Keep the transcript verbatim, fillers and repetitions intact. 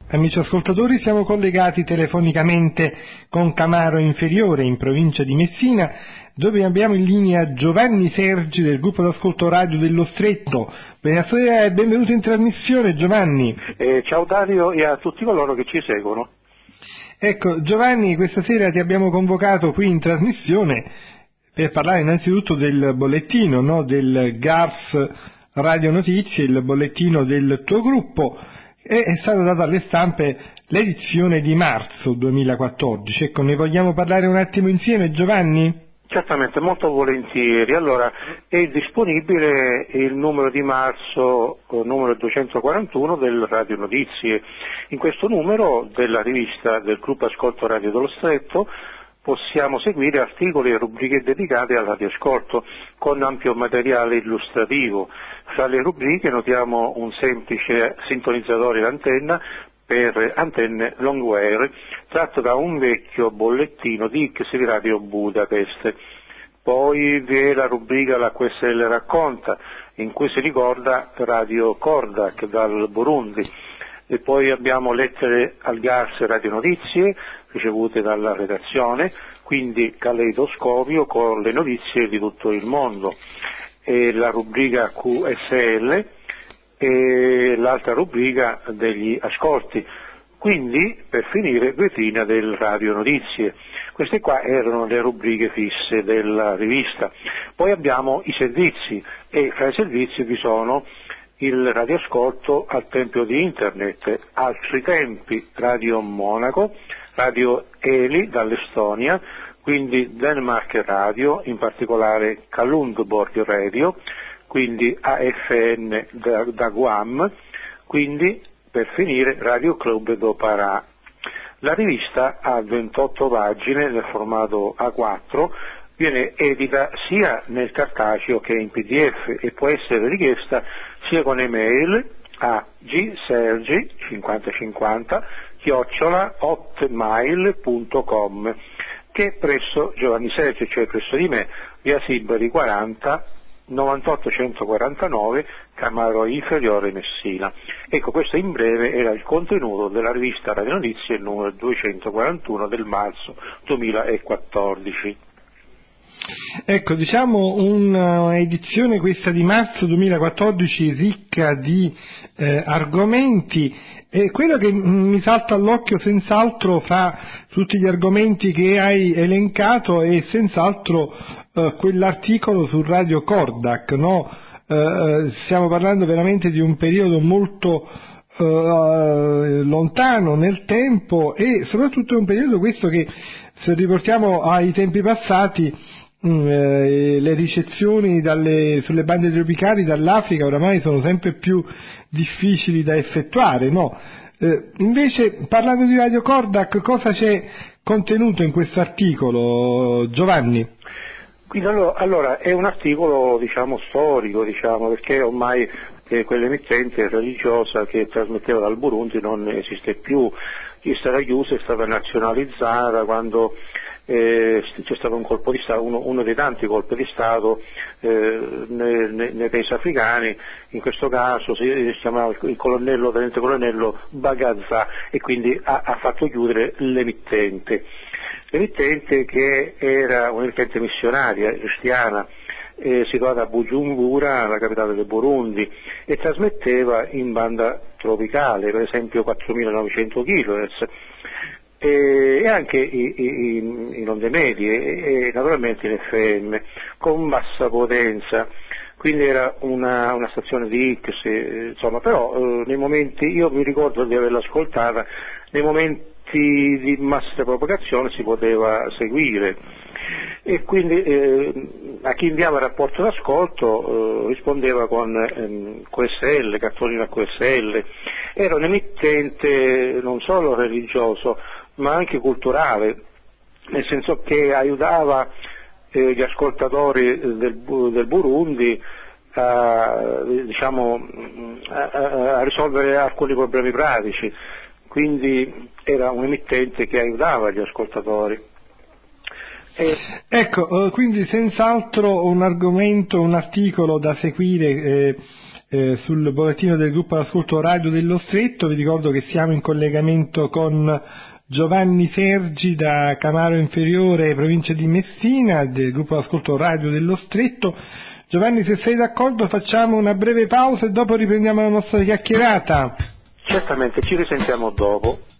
Amici ascoltatori, siamo collegati telefonicamente con Camaro Inferiore in provincia di Messina, dove abbiamo in linea Giovanni Sergi del gruppo d'ascolto radio dello Stretto. Buonasera e benvenuto in trasmissione, Giovanni. Eh, ciao Dario e a tutti coloro che ci seguono. Ecco, Giovanni, questa sera ti abbiamo convocato qui in trasmissione per parlare innanzitutto del bollettino, no? del G A R S Radio Notizie, il bollettino del tuo gruppo. È stata data alle stampe l'edizione di marzo duemilaquattordici. Ecco, ne vogliamo parlare un attimo insieme, Giovanni? Certamente, molto volentieri. Allora, è disponibile il numero di marzo, numero duecentoquarantuno del Radio Notizie. In questo numero della rivista del gruppo Ascolto Radio dello Stretto possiamo seguire articoli e rubriche dedicate al radioascolto con ampio materiale illustrativo. Fra le rubriche notiamo un semplice sintonizzatore d'antenna per antenne long wire tratto da un vecchio bollettino di X di Radio Budapest. Poi vi è la rubrica La Q S L racconta, in cui si ricorda Radio Kordak dal Burundi. E poi abbiamo lettere al G A R S Radio Notizie ricevute dalla redazione, quindi caleidoscopio con le notizie di tutto il mondo, e la rubrica Q S L e l'altra rubrica degli ascolti. Quindi, per finire, vetrina del Radio Notizie. Queste qua erano le rubriche fisse della rivista. Poi abbiamo i servizi, e fra i servizi vi sono il radioascolto al tempio di Internet, altri tempi Radio Monaco, Radio Eli dall'Estonia, quindi Denmark Radio, in particolare Kalundborg Radio, quindi A F N da, da Guam, quindi per finire Radio Club do Pará. La rivista ha ventotto pagine nel formato A quattro, viene edita sia nel cartaceo che in P D F e può essere richiesta sia con email a gsergi cinquanta cinquanta chiocciola hotmail punto com che presso Giovanni Sergi, cioè presso di me, via Sibari quaranta novantotto centoquarantanove, Camaro Inferiore, Messina. Ecco, questo in breve era il contenuto della rivista Radio Notizie numero duecentoquarantuno del marzo duemilaquattordici. Ecco, diciamo un'edizione questa di marzo duemilaquattordici ricca di eh, argomenti, e quello che mi salta all'occhio senz'altro fra tutti gli argomenti che hai elencato è senz'altro eh, quell'articolo sul Radio Kordak, no? Eh, stiamo parlando veramente di un periodo molto eh, lontano nel tempo, e soprattutto è un periodo questo che, se riportiamo ai tempi passati, Eh, le ricezioni dalle, sulle bande tropicali dall'Africa oramai sono sempre più difficili da effettuare, no? Eh, invece, parlando di Radio Kordak, cosa c'è contenuto in questo articolo, Giovanni? Quindi allora, allora è un articolo, diciamo, storico, diciamo, perché ormai eh, quell'emittente religiosa che trasmetteva dal Burundi non esiste più, è stata chiusa, è stata nazionalizzata quando Eh, c'è stato un colpo di Stato, uno, uno dei tanti colpi di Stato eh, nei, nei, nei paesi africani. In questo caso si, si chiamava il colonnello, tenente colonnello Bagazza, e quindi ha, ha fatto chiudere l'emittente. L'emittente, che era un'emittente missionaria cristiana, eh, situata a Bujumbura, la capitale del Burundi, e trasmetteva in banda tropicale, per esempio quattromilanovecento chilohertz, e anche in onde medie e naturalmente in F M con bassa potenza, quindi era una, una stazione di X, insomma, però eh, nei momenti, io mi ricordo di averla ascoltata, nei momenti di massa propagazione si poteva seguire, e quindi eh, a chi inviava il rapporto d'ascolto eh, rispondeva con ehm, Q S L, cartolina Q S L. Era un emittente non solo religioso ma anche culturale, nel senso che aiutava eh, gli ascoltatori del, del Burundi a, diciamo, a, a risolvere alcuni problemi pratici, quindi era un emittente che aiutava gli ascoltatori. E... Ecco, quindi senz'altro un argomento, un articolo da seguire eh, eh, sul bollettino del gruppo d'ascolto Radio dello Stretto. Vi ricordo che siamo in collegamento con Giovanni Sergi da Camaro Inferiore, provincia di Messina, del gruppo d'ascolto Radio dello Stretto. Giovanni, se sei d'accordo facciamo una breve pausa e dopo riprendiamo la nostra chiacchierata. Certamente, ci risentiamo dopo.